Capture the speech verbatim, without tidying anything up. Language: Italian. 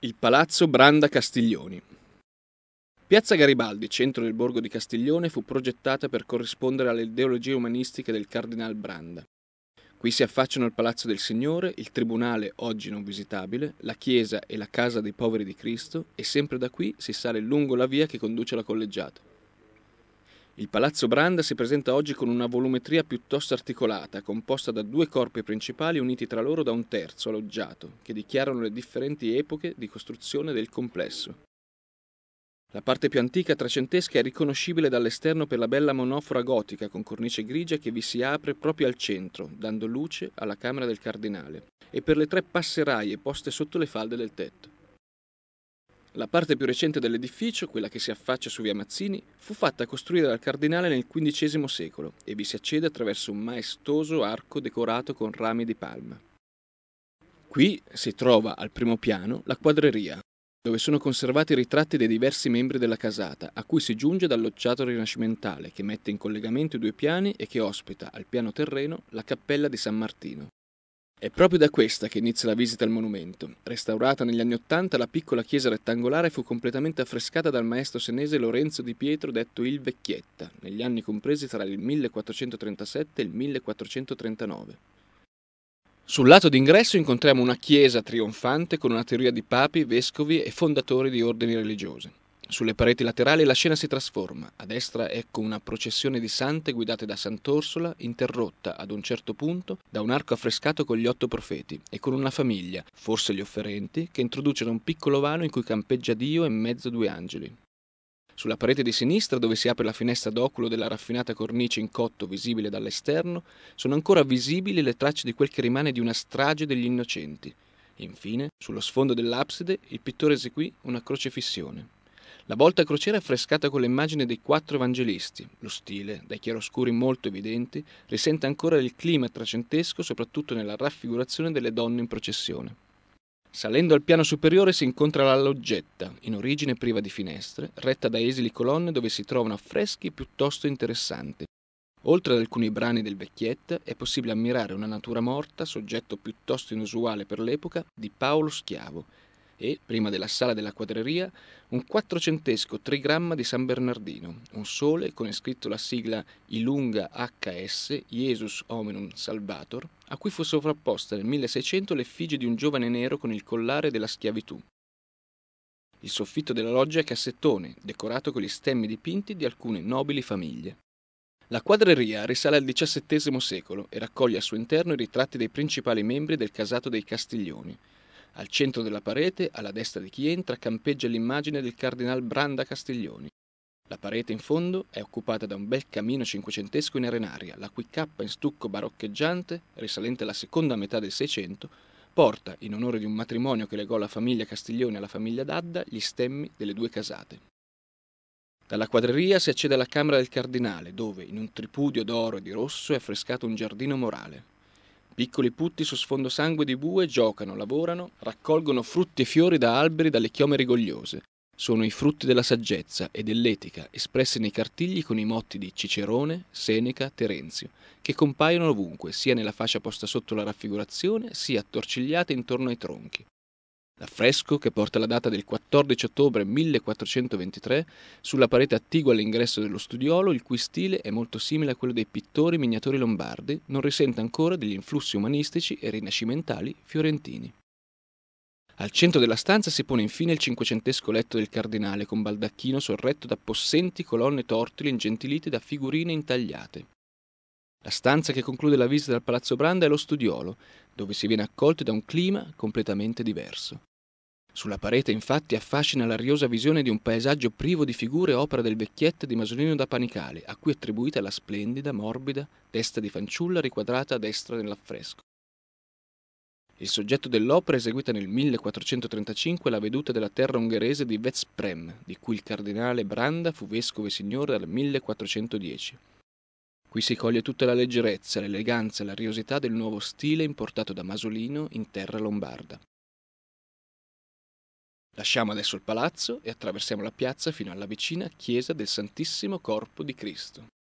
Il Palazzo Branda Castiglioni. Piazza Garibaldi, centro del borgo di Castiglione, fu progettata per corrispondere alle ideologie umanistiche del Cardinal Branda. Qui si affacciano il Palazzo del Signore, il Tribunale, oggi non visitabile, la Chiesa e la Casa dei Poveri di Cristo, e sempre da qui si sale lungo la via che conduce alla Collegiata. Il Palazzo Branda si presenta oggi con una volumetria piuttosto articolata, composta da due corpi principali uniti tra loro da un terzo, loggiato, che dichiarano le differenti epoche di costruzione del complesso. La parte più antica trecentesca è riconoscibile dall'esterno per la bella monofora gotica con cornice grigia che vi si apre proprio al centro, dando luce alla camera del cardinale, e per le tre passeraie poste sotto le falde del tetto. La parte più recente dell'edificio, quella che si affaccia su via Mazzini, fu fatta costruire dal cardinale nel quindicesimo secolo e vi si accede attraverso un maestoso arco decorato con rami di palma. Qui si trova al primo piano la quadreria, dove sono conservati i ritratti dei diversi membri della casata, a cui si giunge dal loggiato rinascimentale che mette in collegamento i due piani e che ospita al piano terreno la cappella di San Martino. È proprio da questa che inizia la visita al monumento. Restaurata negli anni Ottanta, la piccola chiesa rettangolare fu completamente affrescata dal maestro senese Lorenzo Di Pietro, detto il Vecchietta, negli anni compresi tra il millequattrocentotrentasette e il millequattrocentotrentanove. Sul lato d'ingresso incontriamo una chiesa trionfante con una teoria di papi, vescovi e fondatori di ordini religiosi. Sulle pareti laterali la scena si trasforma. A destra ecco una processione di sante guidate da Sant'Orsola, interrotta ad un certo punto da un arco affrescato con gli otto profeti e con una famiglia, forse gli offerenti, che introducono un piccolo vano in cui campeggia Dio e in mezzo due angeli. Sulla parete di sinistra, dove si apre la finestra d'oculo della raffinata cornice in cotto visibile dall'esterno, sono ancora visibili le tracce di quel che rimane di una strage degli innocenti. Infine, sullo sfondo dell'abside, il pittore eseguì una crocefissione. La volta a crociera è affrescata con le immagini dei quattro evangelisti. Lo stile, dai chiaroscuri molto evidenti, risente ancora del clima trecentesco, soprattutto nella raffigurazione delle donne in processione. Salendo al piano superiore si incontra la loggetta, in origine priva di finestre, retta da esili colonne dove si trovano affreschi piuttosto interessanti. Oltre ad alcuni brani del Vecchietta è possibile ammirare una natura morta, soggetto piuttosto inusuale per l'epoca, di Paolo Schiavo, e, prima della sala della quadreria, un quattrocentesco trigramma di San Bernardino, un sole con iscritto la sigla Ilunga H S, Jesus Hominum Salvator, a cui fu sovrapposta nel milleseicento l'effigie di un giovane nero con il collare della schiavitù. Il soffitto della loggia è cassettone, decorato con gli stemmi dipinti di alcune nobili famiglie. La quadreria risale al diciassettesimo secolo e raccoglie al suo interno i ritratti dei principali membri del casato dei Castiglioni. Al centro della parete, alla destra di chi entra, campeggia l'immagine del cardinal Branda Castiglioni. La parete in fondo è occupata da un bel camino cinquecentesco in arenaria, la cui cappa in stucco baroccheggiante, risalente alla seconda metà del Seicento, porta, in onore di un matrimonio che legò la famiglia Castiglioni alla famiglia d'Adda, gli stemmi delle due casate. Dalla quadreria si accede alla camera del cardinale, dove, in un tripudio d'oro e di rosso, è affrescato un giardino morale. Piccoli putti su sfondo sangue di bue giocano, lavorano, raccolgono frutti e fiori da alberi dalle chiome rigogliose. Sono i frutti della saggezza e dell'etica, espressi nei cartigli con i motti di Cicerone, Seneca, Terenzio, che compaiono ovunque, sia nella fascia posta sotto la raffigurazione, sia attorcigliate intorno ai tronchi. L'affresco, che porta la data del quattordici ottobre millequattrocentoventitré, sulla parete attigua all'ingresso dello studiolo, il cui stile è molto simile a quello dei pittori miniatori lombardi, non risente ancora degli influssi umanistici e rinascimentali fiorentini. Al centro della stanza si pone infine il cinquecentesco letto del cardinale, con baldacchino sorretto da possenti colonne tortili ingentilite da figurine intagliate. La stanza che conclude la visita al Palazzo Branda è lo studiolo, dove si viene accolti da un clima completamente diverso. Sulla parete infatti affascina l'ariosa visione di un paesaggio privo di figure opera del Vecchietta di Masolino da Panicale, a cui è attribuita la splendida, morbida testa di fanciulla riquadrata a destra nell'affresco. Il soggetto dell'opera è eseguita nel millequattrocentotrentacinque la veduta della terra ungherese di Veszprém, di cui il cardinale Branda fu vescovo e signore dal millequattrocentodieci. Qui si coglie tutta la leggerezza, l'eleganza e l'ariosità del nuovo stile importato da Masolino in terra lombarda. Lasciamo adesso il palazzo e attraversiamo la piazza fino alla vicina chiesa del Santissimo Corpo di Cristo.